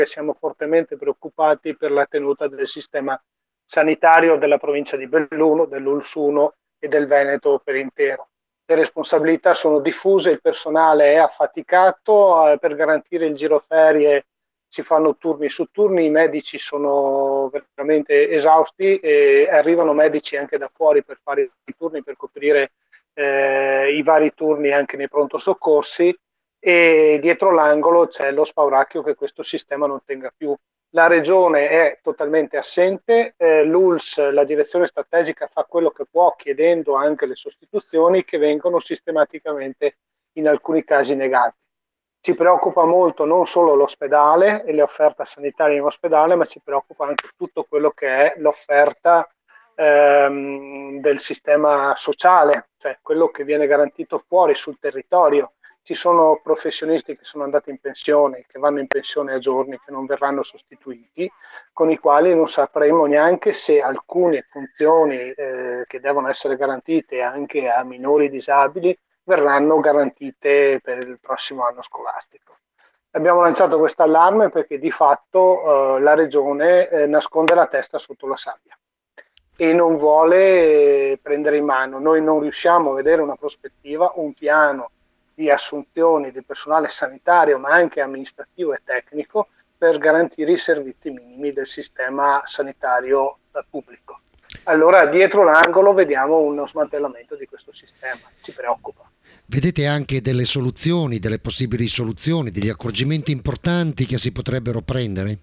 siamo fortemente preoccupati per la tenuta del sistema sanitario della provincia di Belluno, dell'ULS 1 e del Veneto per intero. Le responsabilità sono diffuse, il personale è affaticato, per garantire il giro ferie si fanno turni su turni, i medici sono veramente esausti e arrivano medici anche da fuori per fare i turni, per coprire i vari turni anche nei pronto soccorsi, e dietro l'angolo c'è lo spauracchio che questo sistema non tenga più. La regione è totalmente assente, l'ULS, la direzione strategica, fa quello che può chiedendo anche le sostituzioni che vengono sistematicamente in alcuni casi negate. Ci preoccupa molto non solo l'ospedale e l'offerta sanitaria in ospedale, ma ci preoccupa anche tutto quello che è l'offerta del sistema sociale, cioè quello che viene garantito fuori sul territorio. Ci sono professionisti che sono andati in pensione, che vanno in pensione a giorni, che non verranno sostituiti, con i quali non sapremo neanche se alcune funzioni che devono essere garantite anche a minori disabili verranno garantite per il prossimo anno scolastico. Abbiamo lanciato questo allarme perché di fatto la regione nasconde la testa sotto la sabbia e non vuole prendere in mano. Noi non riusciamo a vedere una prospettiva, un piano di assunzioni del personale sanitario, ma anche amministrativo e tecnico, per garantire i servizi minimi del sistema sanitario pubblico. Allora, dietro l'angolo vediamo uno smantellamento di questo sistema, ci preoccupa. Vedete anche delle soluzioni, delle possibili soluzioni, degli accorgimenti importanti che si potrebbero prendere?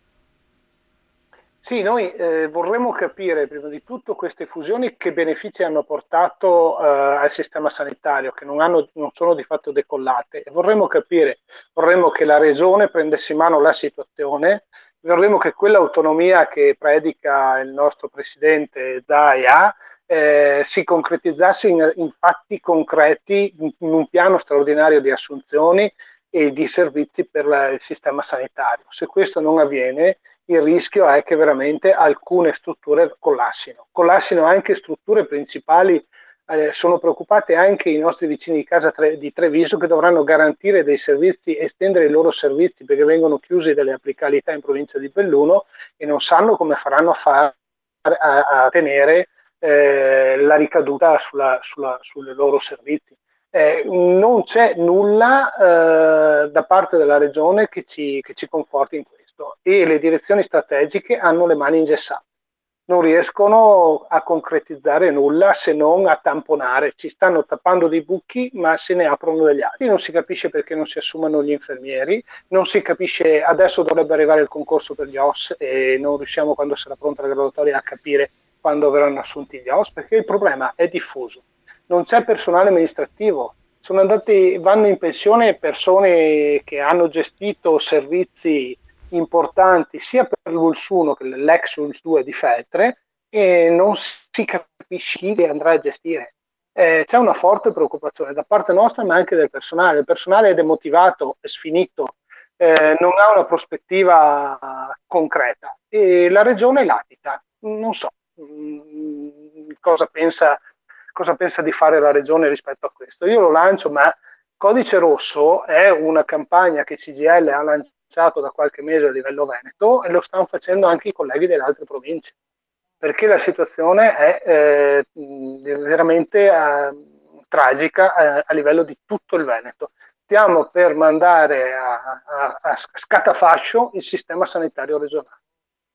Sì, noi vorremmo capire prima di tutto queste fusioni che benefici hanno portato al sistema sanitario, che non sono di fatto decollate. E vorremmo capire, vorremmo che la regione prendesse in mano la situazione, vorremmo che quell'autonomia che predica il nostro presidente Zaia si concretizzasse in fatti concreti, in un piano straordinario di assunzioni e di servizi per il sistema sanitario. Se questo non avviene, il rischio è che veramente alcune strutture collassino anche strutture principali. Sono preoccupate anche i nostri vicini di casa di Treviso, che dovranno garantire dei servizi, estendere i loro servizi perché vengono chiusi dalle applicabilità in provincia di Belluno e non sanno come faranno a tenere la ricaduta sui loro servizi. Non c'è nulla da parte della regione che ci conforti in questo, e le direzioni strategiche hanno le mani ingessate, non riescono a concretizzare nulla se non a tamponare. Ci stanno tappando dei buchi, ma se ne aprono degli altri. Non si capisce perché non si assumano gli infermieri, non si capisce. Adesso dovrebbe arrivare il concorso per gli OS e non riusciamo, quando sarà pronta la graduatoria, a capire quando verranno assunti gli OS, perché il problema è diffuso. Non c'è personale amministrativo, vanno in pensione persone che hanno gestito servizi importanti sia per l'ULS 1 che l'ex ULS 2 di Feltre, e non si capisce chi li andrà a gestire. C'è una forte preoccupazione da parte nostra, ma anche del personale. Il personale è demotivato, è sfinito, non ha una prospettiva concreta e la regione latita. Non so cosa pensa di fare la regione rispetto a questo. Io lo lancio, ma Codice Rosso è una campagna che CGIL ha lanciato da qualche mese a livello veneto, e lo stanno facendo anche i colleghi delle altre province, perché la situazione è veramente tragica a livello di tutto il Veneto. Stiamo per mandare a scatafascio il sistema sanitario regionale.